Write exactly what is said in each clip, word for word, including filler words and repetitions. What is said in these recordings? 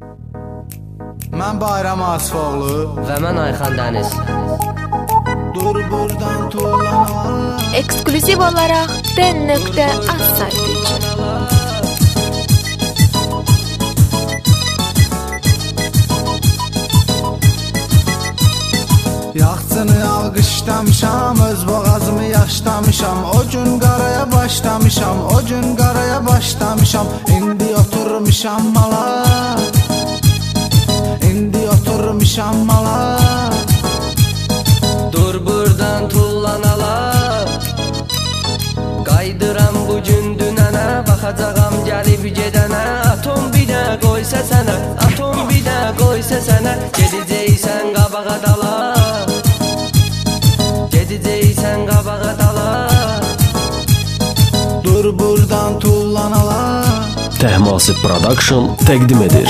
Mən Bayram Asifoğlu və mən Ayxan Dəniz. Dur buradan tuğlana. Ekskluziv olaraq D nöqtə az saytı üçün. Yaxçını alqışlamışam, öz boğazımı yaşlamışam. O gün qaraya başlamışam, o gün qaraya başlamışam. İndi oturmuşam mala, indi oturmuşam mala. Dur buradan tullanalar, qaydıram bu gün dünənə. Baxacağam gəlib gedənə, atom bir də qoysa sənə, atom bir də qoysa sənə. Gedəcəksən qabağa dala, gedəcəksən qabağa dala. Dur buradan tullanalar. Tehmasib Production təqdim edir.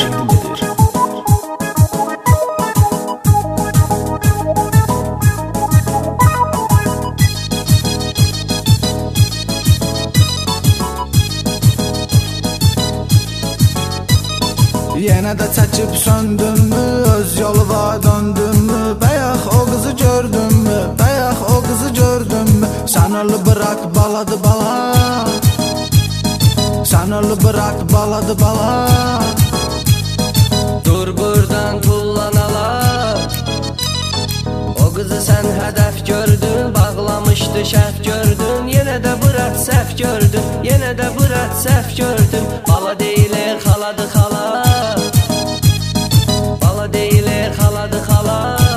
Yenə də çəkib söndünmü, öz yoluna döndünmü? Bayaq o qızı gördünmü, bayaq o qızı gördünmü? Sən öl bırak baladı bala, sən öl bırak baladı bala. Dur buradan tullanalar, o qızı sən hədəf gördün, bağlamışdı şəf gördün. Yenə də bırak səhv gördün, yenə də bırak səhv gördün. Bala deyilir xaladı xala, bala deyilir xaladı xala.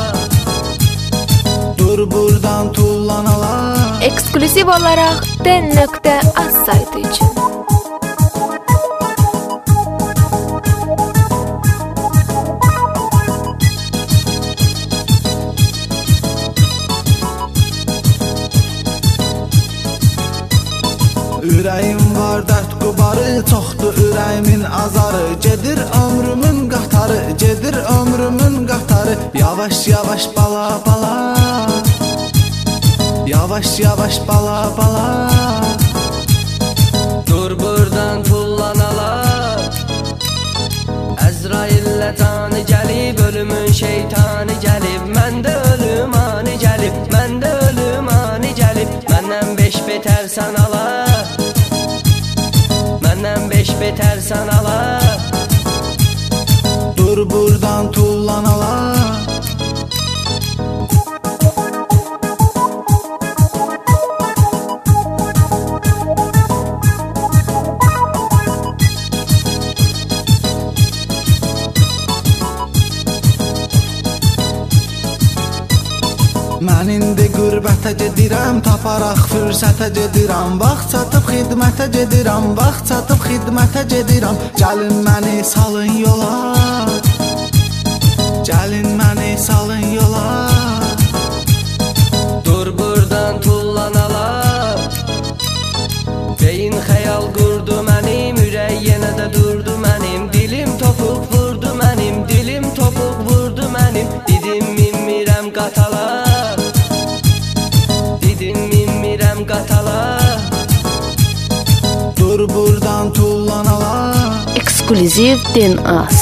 Dur buradan tullanalar. Ekskluziv olaraq D nöqtə az saytı üçün. Ürəyim var dərd qubarı, çoxdur ürəyimin azarı. Gedir ömrümün qatarı, gedir ömrümün qatarı. Yavaş yavaş bala bala, yavaş yavaş bala bala. Dur buradan tullanalar, Əzraillə canı gəlib, ölümün şeytanı gəlib. Məndə ölüm ani gəlib, məndə ölüm ani gəlib. Məndən beş betər sanalar, məndən beş betər sanalar. Dur buradan tullanalar. Mən indi qürbətə gedirəm, taparaq fürsətə gedirəm. Vaxt çatıb xidmətə gedirəm, vaxt çatıb xidmətə gedirəm. Gəlin məni salın yola, gəlin məni salın yola. Dur buradan tullanalar, beyin xəyal qurdu mənim, ürək yenə də durdu mənim. Dilim topuq vurdu mənim, dilim topuq vurdu mənim. Didim minmirəm qatalar, didim minmirəm qatalar. Dur buradan tullanalar. Ekskluziv din az.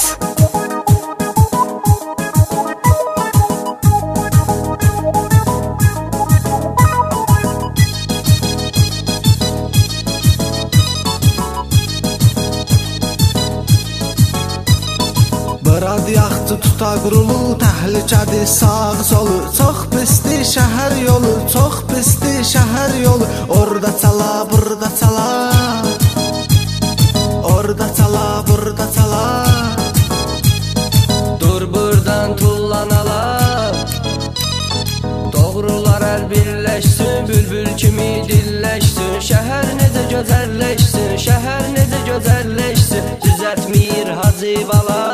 Bırad yaxçı tuta qurulu, təhlükədir sağ solu. Çox pisdir şəhər yolu, çox pisdir şəhər yolu. Orada çala, burada çala, orada çala, burada çala. Dur buradan tullanalar, doğrular əl birləşsin, bülbül kimi dilləşsin. Şəhər necə gözəlləşsin, şəhər necə gözəlləşsin. Düzəltmir Hacı bala,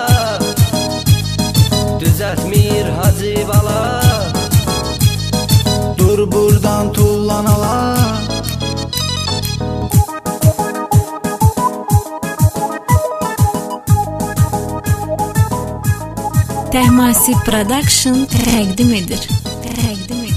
düzəltmir Hacı bala. Dur buradan tullanalar. Tehmasib Production təqdim edir. Təqdim edir.